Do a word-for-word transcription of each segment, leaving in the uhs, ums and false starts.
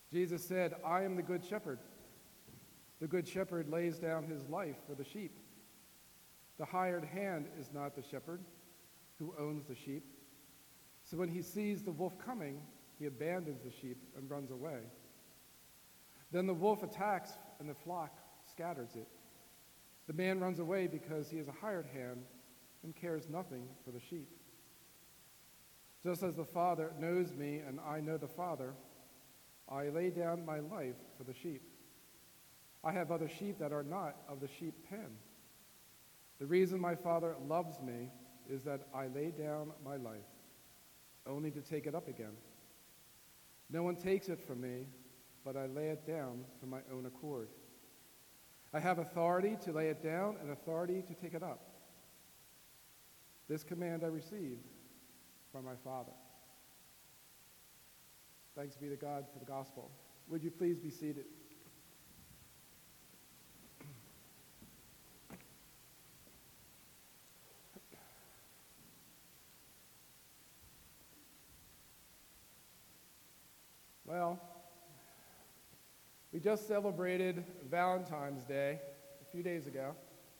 Jesus said, I am the good shepherd. The good shepherd lays down his life for the sheep. The hired hand is not the shepherd who owns the sheep. So when he sees the wolf coming, he abandons the sheep and runs away. Then the wolf attacks and the flock scatters it. The man runs away because he is a hired hand and cares nothing for the sheep. Just as the Father knows me and I know the Father, I lay down my life for the sheep. I have other sheep that are not of the sheep pen. The reason my Father loves me is that I lay down my life, only to take it up again. No one takes it from me, but I lay it down from my own accord. I have authority to lay it down and authority to take it up. This command I received from my Father. Thanks be to God for the gospel. Would you please be seated? Well, we just celebrated Valentine's Day a few days ago.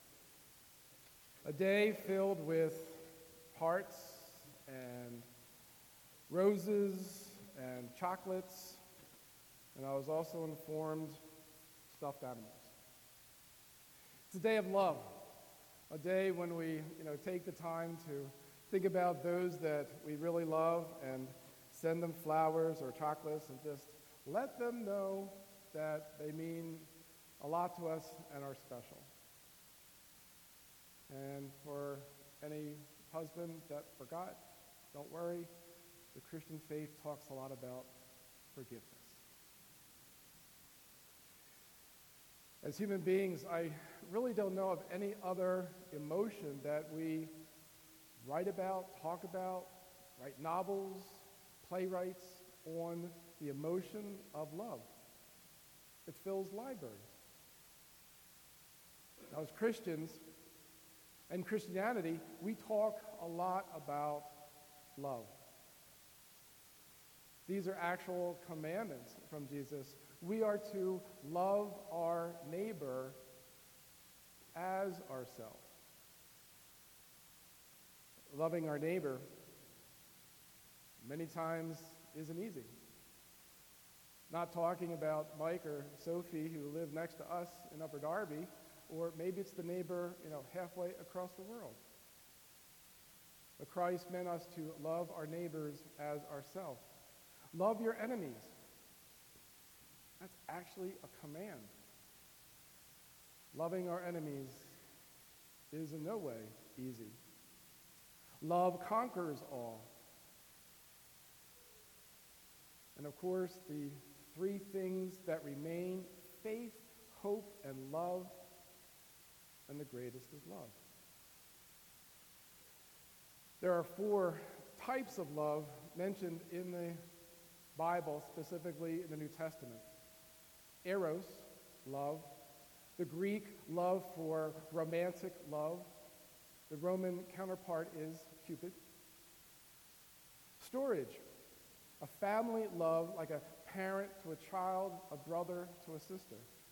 A day filled with hearts and roses and chocolates, and I was also informed stuffed animals. It's a day of love, a day when we, you know, take the time to think about those that we really love and send them flowers or chocolates and just let them know that they mean a lot to us and are special. And for any husband that forgot, don't worry. The Christian faith talks a lot about forgiveness. As human beings, I really don't know of any other emotion that we write about, talk about, write novels, playwrights on the emotion of love. It fills libraries. Now, as Christians and Christianity, we talk a lot about love. These are actual commandments from Jesus. We are to love our neighbor as ourselves. Loving our neighbor many times isn't easy. Not talking about Mike or Sophie who live next to us in Upper Darby, or maybe it's the neighbor, you know, halfway across the world. But Christ meant us to love our neighbors as ourselves. Love your enemies. That's actually a command. Loving our enemies is in no way easy. Love conquers all. And of course, the three things that remain: faith, hope, and love. And the greatest is love. There are four types of love mentioned in the Bible, specifically in the New Testament. Eros, love. The Greek love for romantic love. The Roman counterpart is Cupid. Storge, a family love like a parent to a child, a brother to a sister.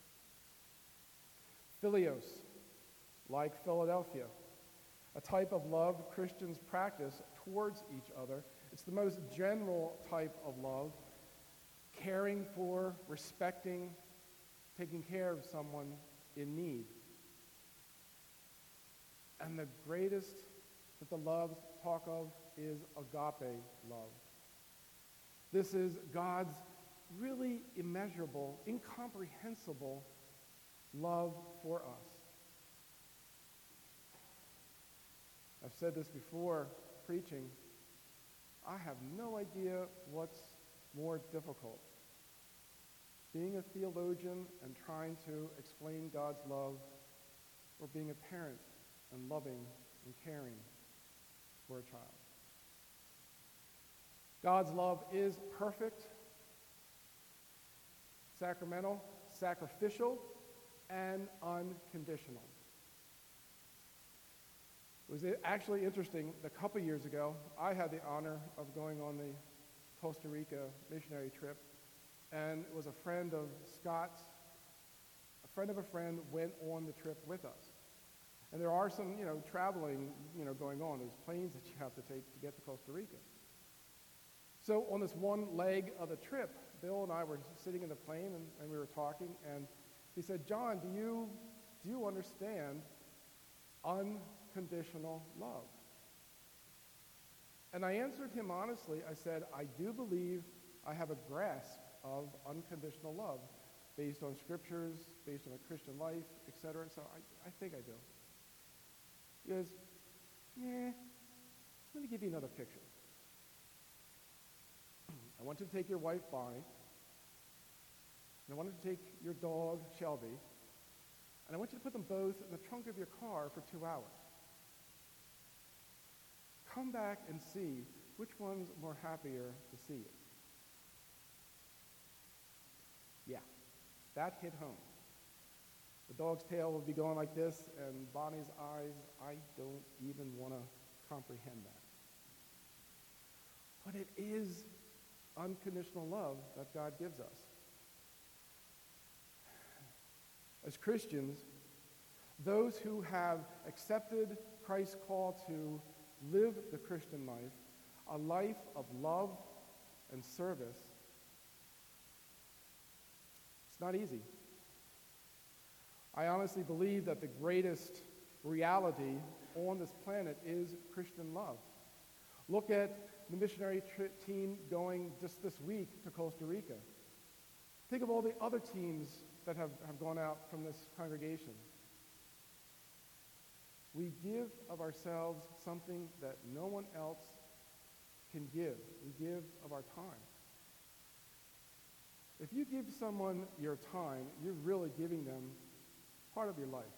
Philios, like Philadelphia, a type of love Christians practice towards each other. It's the most general type of love, caring for, respecting, taking care of someone in need. And the greatest that the loves talk of is agape love. This is God's really immeasurable, incomprehensible love for us. I've said this before, preaching. I have no idea what's more difficult. Being a theologian and trying to explain God's love, or being a parent and loving and caring for a child. God's love is perfect, sacramental, sacrificial, and unconditional. It was actually interesting, a couple years ago, I had the honor of going on the Costa Rica missionary trip, and it was a friend of Scott's. A friend of a friend went on the trip with us. And there are some, you know, traveling, you know, going on. There's planes that you have to take to get to Costa Rica. So on this one leg of the trip, Bill and I were sitting in the plane, and, and we were talking, and he said, John, do you, do you understand unconditional love? And I answered him honestly. I said, I do believe I have a grasp of unconditional love based on scriptures, based on a Christian life, et cetera. So I, I think I do. He goes, yeah, let me give you another picture. I want you to take your wife, Bonnie, and I want you to take your dog, Shelby, and I want you to put them both in the trunk of your car for two hours. Come back and see which one's more happier to see you. Yeah, that hit home. The dog's tail will be going like this, and Bonnie's eyes, I don't even want to comprehend that. But it is unconditional love that God gives us. As Christians, those who have accepted Christ's call to live the Christian life, a life of love and service, it's not easy. I honestly believe that the greatest reality on this planet is Christian love. Look at the missionary tri- team going just this week to Costa Rica. Think of all the other teams that have, have gone out from this congregation. We give of ourselves something that no one else can give. We give of our time. If you give someone your time, you're really giving them part of your life.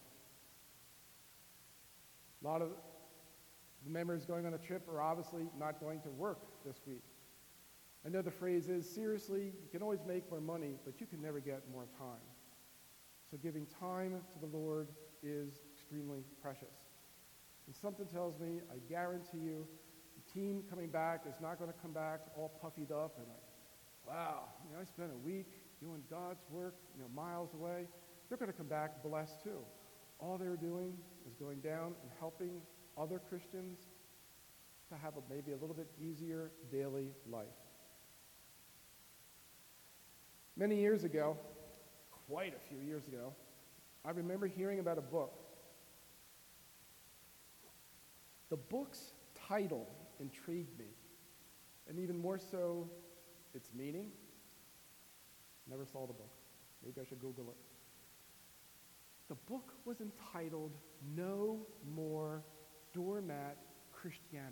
A lot of the members going on a trip are obviously not going to work this week. I know the phrase is, seriously, you can always make more money, but you can never get more time. So giving time to the Lord is extremely precious. And something tells me, I guarantee you, the team coming back is not going to come back all puffied up and like, wow, you know, I spent a week doing God's work, you know, miles away. They're going to come back blessed too. All they're doing is going down and helping other Christians to have a, maybe a little bit easier daily life. Many years ago, quite a few years ago, I remember hearing about a book. The book's title intrigued me, and even more so, its meaning. Never saw the book. Maybe I should Google it. The book was entitled No More Doormat Christianity.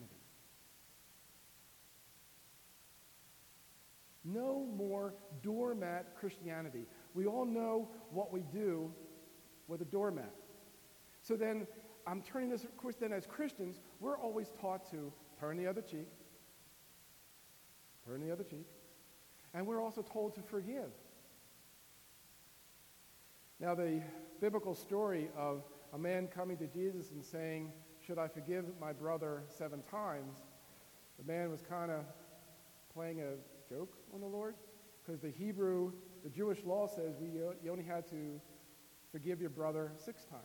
No more doormat Christianity. We all know what we do with a doormat. So then, I'm turning this, of course, then as Christians, we're always taught to turn the other cheek, turn the other cheek, and we're also told to forgive. Now, the biblical story of a man coming to Jesus and saying, should I forgive my brother seven times? The man was kind of playing a joke on the Lord, because the Hebrew, the Jewish law says we, you only had to forgive your brother six times.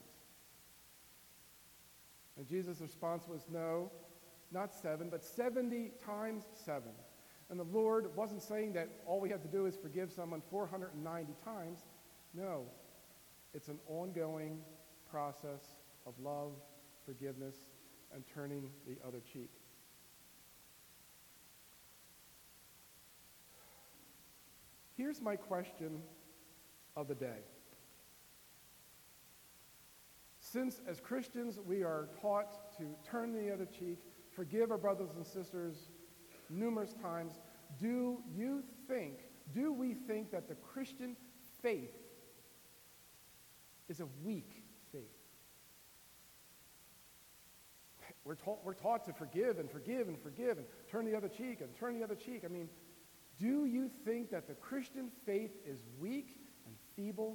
And Jesus' response was, no, not seven, but seventy times seven. And the Lord wasn't saying that all we have to do is forgive someone four hundred ninety times. No, it's an ongoing process of love, forgiveness, and turning the other cheek. Here's my question of the day. Since as Christians we are taught to turn the other cheek, forgive our brothers and sisters numerous times, do you think, do we think that the Christian faith is a weak faith? We're taught, we're taught to forgive and forgive and forgive and turn the other cheek and turn the other cheek. I mean, do you think that the Christian faith is weak and feeble?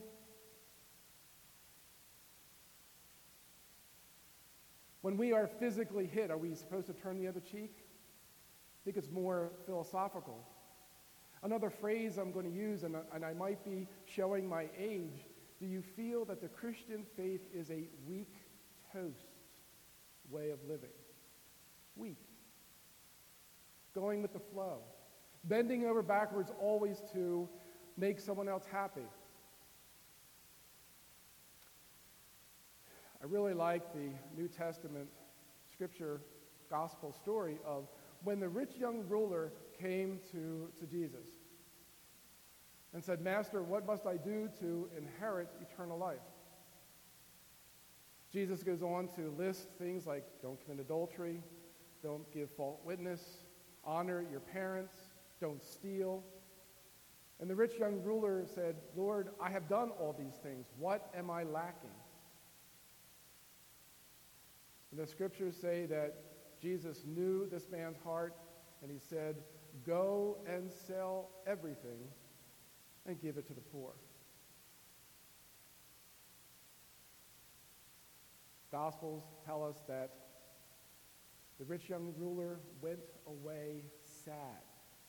When we are physically hit, are we supposed to turn the other cheek? I think it's more philosophical. Another phrase I'm going to use, and, and I might be showing my age, do you feel that the Christian faith is a weak toast way of living? Weak. Going with the flow. Bending over backwards always to make someone else happy. I really like the New Testament scripture gospel story of when the rich young ruler came to, to Jesus and said, "Master, what must I do to inherit eternal life?" Jesus goes on to list things like don't commit adultery, don't give false witness, honor your parents, don't steal. And the rich young ruler said, "Lord, I have done all these things. What am I lacking?" And the scriptures say that Jesus knew this man's heart, and he said, "Go and sell everything and give it to the poor." Gospels tell us that the rich young ruler went away sad.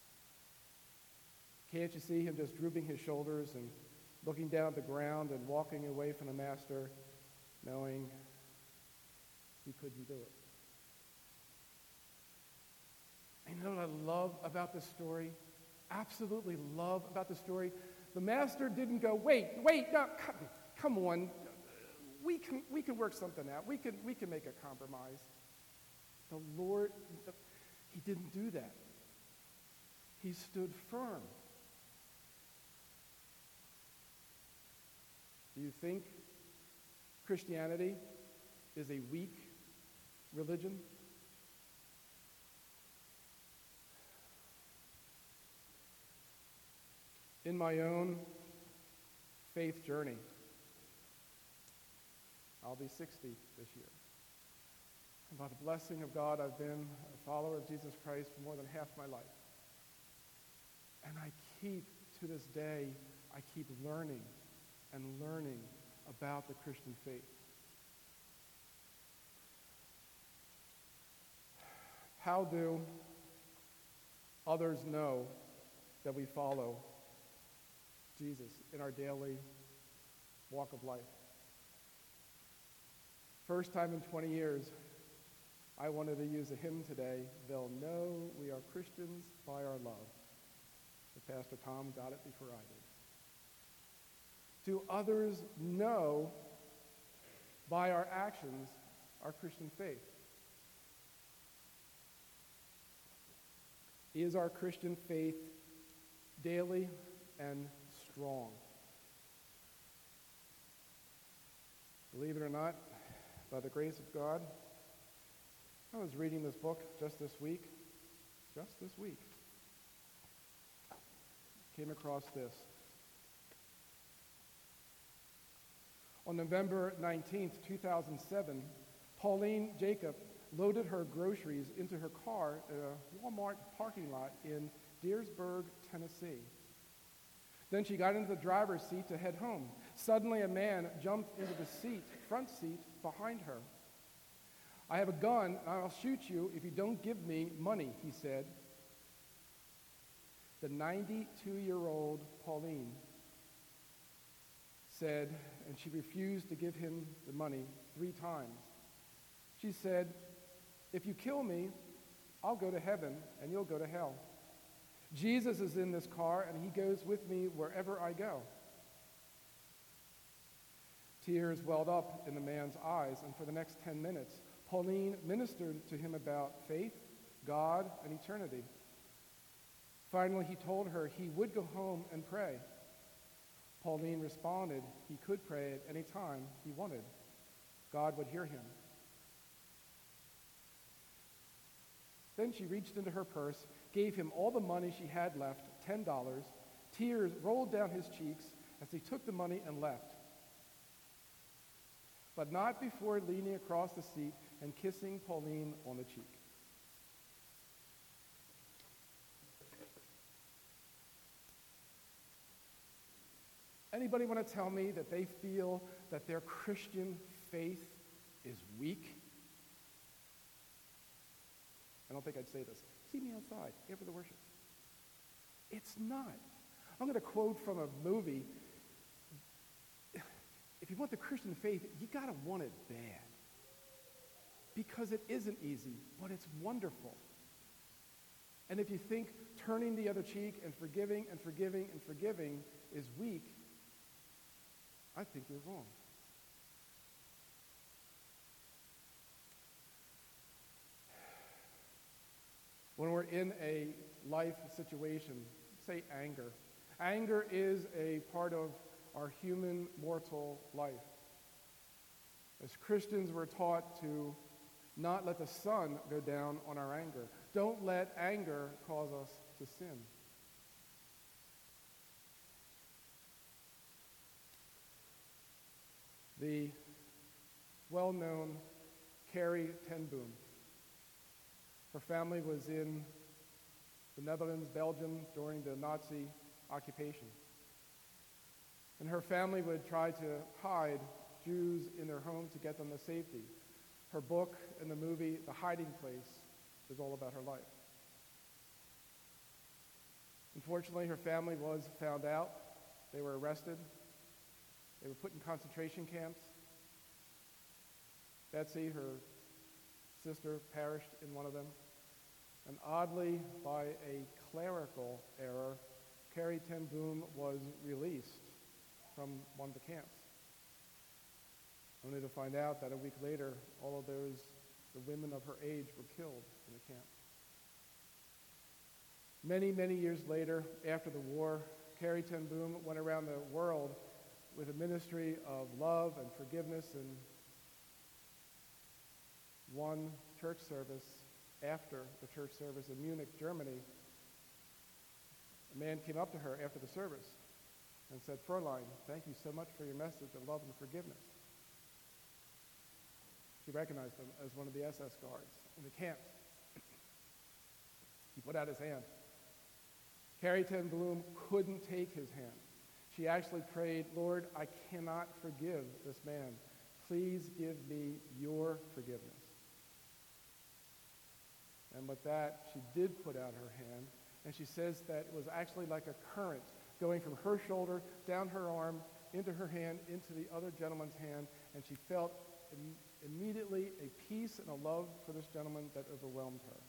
Can't you see him just drooping his shoulders and looking down at the ground and walking away from the master, knowing he couldn't do it? And you know what I love about this story? Absolutely love about the story? The master didn't go, wait, wait, no, come, come on. We can, we can work something out. We can, we can make a compromise. The Lord, he didn't do that. He stood firm. Do you think Christianity is a weak religion? In my own faith journey, I'll be sixty this year. And by the blessing of God, I've been a follower of Jesus Christ for more than half my life. And I keep, to this day, I keep learning and learning about the Christian faith. How do others know that we follow Jesus in our daily walk of life? First time in twenty years, I wanted to use a hymn today, "They'll know we are Christians by our love." But Pastor Tom got it before I did. Do others know by our actions our Christian faith? Is our Christian faith daily and strong? Believe it or not, by the grace of God, I was reading this book just this week, just this week. Came across this. On November nineteenth, two thousand seven, Pauline Jacob loaded her groceries into her car at a Walmart parking lot in Deersburg, Tennessee. Then she got into the driver's seat to head home. Suddenly, a man jumped into the seat, front seat, behind her. "I have a gun, and I'll shoot you if you don't give me money," he said. The ninety-two-year-old Pauline said, and she refused to give him the money three times. She said, "If you kill me, I'll go to heaven, and you'll go to hell. Jesus is in this car, and he goes with me wherever I go." Tears welled up in the man's eyes, and for the next ten minutes, Pauline ministered to him about faith, God, and eternity. Finally, he told her he would go home and pray. Pauline responded he could pray at any time he wanted. God would hear him. Then she reached into her purse, gave him all the money she had left, ten dollars. Tears rolled down his cheeks as he took the money and left. But not before leaning across the seat and kissing Pauline on the cheek. Anybody want to tell me that they feel that their Christian faith is weak? I don't think I'd say this. See me outside after the worship. It's not. I'm going to quote from a movie. If you want the Christian faith, you got to want it bad. Because it isn't easy, but it's wonderful. And if you think turning the other cheek and forgiving and forgiving and forgiving is weak, I think you're wrong. When we're in a life situation, say anger. Anger is a part of our human mortal life. As Christians, we're taught to not let the sun go down on our anger. Don't let anger cause us to sin. The well-known Corrie ten Boom. Her family was in the Netherlands, Belgium, during the Nazi occupation. And her family would try to hide Jews in their home to get them to safety. Her book and the movie, The Hiding Place, is all about her life. Unfortunately, her family was found out. They were arrested. They were put in concentration camps. Betsy, her sister, perished in one of them. And oddly, by a clerical error, Corrie ten Boom was released from one of the camps. Only to find out that a week later, all of those, the women of her age, were killed in the camp. Many, many years later, after the war, Corrie ten Boom went around the world with a ministry of love and forgiveness, and one church service after the church service in Munich, Germany, a man came up to her after the service and said, "Fräulein, thank you so much for your message of love and forgiveness." She recognized him as one of the S S guards in the camps. He put out his hand. Corrie ten Boom couldn't take his hand. She actually prayed, "Lord, I cannot forgive this man. Please give me your forgiveness." And with that, she did put out her hand, and she says that it was actually like a current going from her shoulder, down her arm, into her hand, into the other gentleman's hand, and she felt im- immediately a peace and a love for this gentleman that overwhelmed her.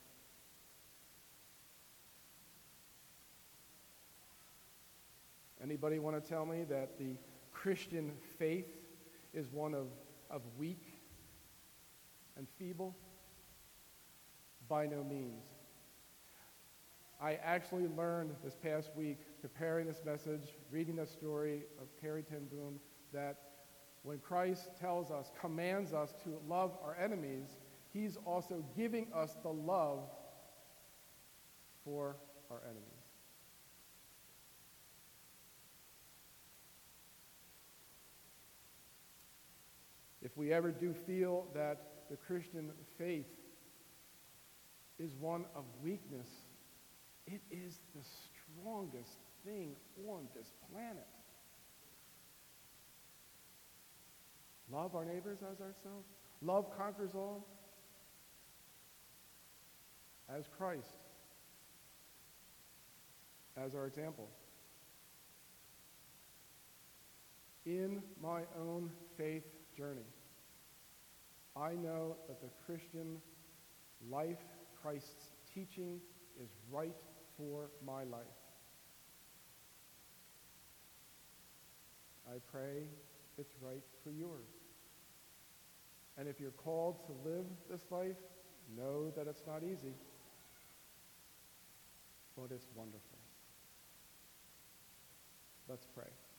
Anybody want to tell me that the Christian faith is one of, of weak and feeble? By no means. I actually learned this past week, preparing this message, reading the story of Corrie ten Boom, that when Christ tells us, commands us to love our enemies, he's also giving us the love for our enemies. If we ever do feel that the Christian faith is one of weakness, it is the strongest thing on this planet. Love our neighbors as ourselves. Love conquers all. As Christ, as our example. In my own faith journey, I know that the Christian life, Christ's teaching, is right for my life. I pray it's right for yours. And if you're called to live this life, know that it's not easy, but it's wonderful. Let's pray.